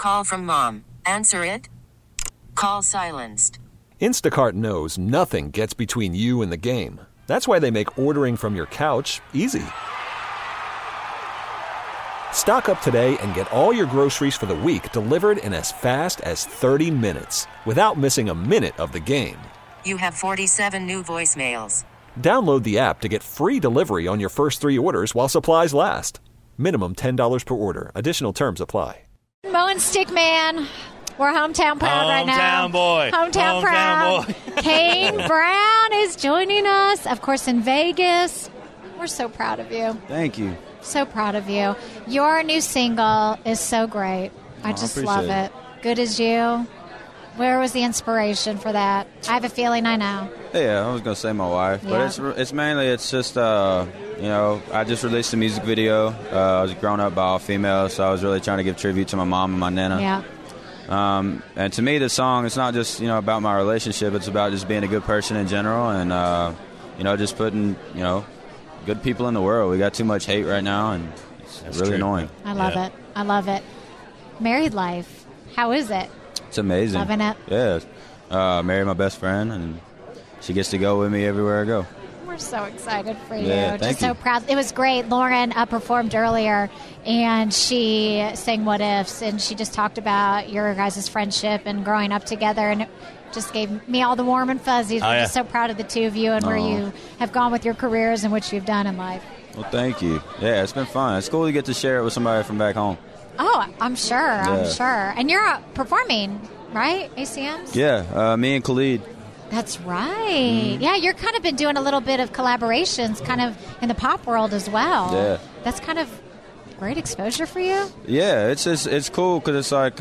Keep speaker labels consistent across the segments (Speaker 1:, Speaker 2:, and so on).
Speaker 1: call from mom. Answer it. Call silenced.
Speaker 2: Instacart knows nothing gets between you and the game. That's why they make ordering from your couch easy. Stock up today and get all your groceries for the week delivered in as fast as 30 minutes without missing a minute of the game.
Speaker 1: You have 47 new voicemails.
Speaker 2: Download the app to get free delivery on your first 3 orders while supplies last. Minimum $10 per order. Additional terms apply.
Speaker 3: Mo and Stickman. We're hometown proud right now.
Speaker 4: Hometown boy.
Speaker 3: Hometown proud.
Speaker 4: Boy.
Speaker 3: Kane Brown is joining us, of course, in Vegas. We're so proud of you.
Speaker 5: Thank you.
Speaker 3: So proud of you. Your new single is so great. I just love it. Good As You. Where was the inspiration for that? I have a feeling I know.
Speaker 5: Yeah, I was going to say my wife.
Speaker 3: Yeah.
Speaker 5: But it's mainly, it's just, I just released a music video. I was grown up by all females, so I was really trying to give tribute to my mom and my nana.
Speaker 3: Yeah.
Speaker 5: And to me, the song, it's not just, about my relationship. It's about just being a good person in general and, just putting, good people in the world. We got too much hate right now, and it's really annoying.
Speaker 3: I love it. I love it. Married life. How is it?
Speaker 5: It's amazing.
Speaker 3: Loving it?
Speaker 5: Yeah. Married my best friend, and she gets to go with me everywhere I go.
Speaker 3: We're so excited for you.
Speaker 5: Yeah,
Speaker 3: Just
Speaker 5: you.
Speaker 3: so proud. It was great. Lauren performed earlier, and she sang What Ifs, and she just talked about your guys' friendship and growing up together, and it just gave me all the warm and fuzzies. We're just so proud of the two of you and where you have gone with your careers and what you've done in life.
Speaker 5: Well, thank you. Yeah, it's been fun. It's cool to get to share it with somebody from back home.
Speaker 3: Oh, I'm sure. I'm sure. And you're performing, right? ACMs?
Speaker 5: Yeah, me and Khalid.
Speaker 3: That's right. Yeah, you're kind of been doing a little bit of collaborations kind of in the pop world as well.
Speaker 5: Yeah.
Speaker 3: That's kind of great exposure for you?
Speaker 5: Yeah, it's cool because it's like,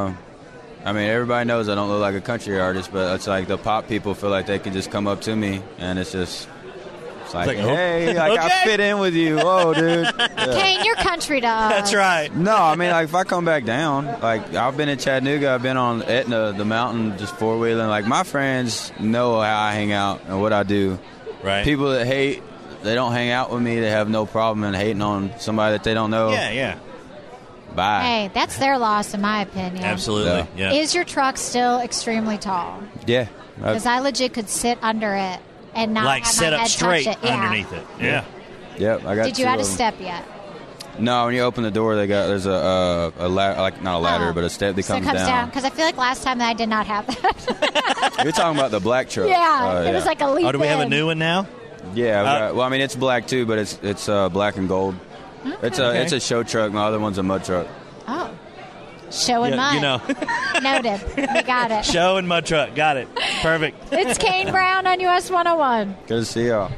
Speaker 5: everybody knows I don't look like a country artist, but it's like the pop people feel like they can just come up to me, and it's like, hey, I fit in with you. Whoa, dude. Yeah.
Speaker 3: Kane, you're country to us.
Speaker 4: That's right.
Speaker 5: No, if I come back down, I've been in Chattanooga, I've been on Etna, the mountain, just four-wheeling. My friends know how I hang out and what I do.
Speaker 4: Right.
Speaker 5: People that hate, they don't hang out with me. They have no problem in hating on somebody that they don't know.
Speaker 4: Yeah.
Speaker 5: Bye.
Speaker 3: Hey, that's their loss, in my opinion.
Speaker 4: Absolutely. Yeah.
Speaker 3: Is your truck still extremely tall?
Speaker 5: Yeah.
Speaker 3: Because I legit could sit under it and not have
Speaker 4: set
Speaker 3: my
Speaker 4: up
Speaker 3: head
Speaker 4: straight
Speaker 3: touch it.
Speaker 4: underneath it. Yeah.
Speaker 5: Yep, I got.
Speaker 3: Did you add a step yet?
Speaker 5: No, when you open the door, there's a ladder, not a ladder, but a step that comes down.
Speaker 3: Because I feel like last time that I did not have that.
Speaker 5: You're talking about the black truck.
Speaker 3: Yeah, it was like a leap.
Speaker 4: Oh, do we have a new one now?
Speaker 5: Yeah. It's black too, but it's black and gold.
Speaker 3: Okay.
Speaker 5: It's a show truck. My other one's a mud truck.
Speaker 3: Oh. Show and mud. Noted. We got it.
Speaker 4: Show and mud truck. Got it. Perfect.
Speaker 3: It's Kane Brown on US 101.
Speaker 5: Good to see y'all.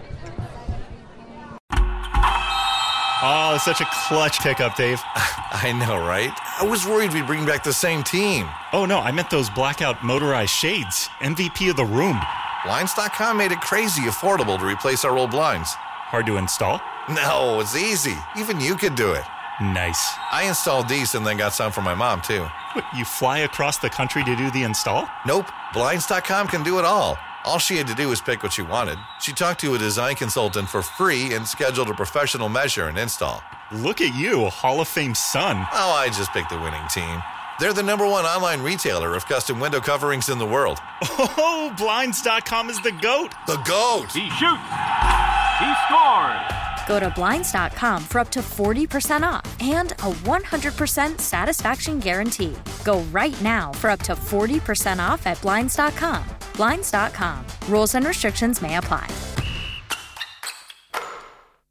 Speaker 6: Oh, it's such a clutch pickup, Dave.
Speaker 7: I know, right? I was worried we'd bring back the same team.
Speaker 6: Oh, no, I meant those blackout motorized shades. MVP of the room.
Speaker 7: Blinds.com made it crazy affordable to replace our old blinds.
Speaker 6: Hard to install?
Speaker 7: No, it's easy. Even you could do it.
Speaker 6: Nice.
Speaker 7: I installed these and then got some for my mom, too.
Speaker 6: What, you fly across the country to do the install?
Speaker 7: Nope. Blinds.com can do it all. All she had to do was pick what she wanted. She talked to a design consultant for free and scheduled a professional measure and install.
Speaker 6: Look at you, a Hall of Fame son.
Speaker 7: Oh, I just picked the winning team. They're the #1 online retailer of custom window coverings in the world.
Speaker 6: Oh, Blinds.com is the GOAT.
Speaker 7: The GOAT!
Speaker 8: He shoots. He scores.
Speaker 9: Go to Blinds.com for up to 40% off and a 100% satisfaction guarantee. Go right now for up to 40% off at Blinds.com. Blinds.com. Rules and restrictions may apply.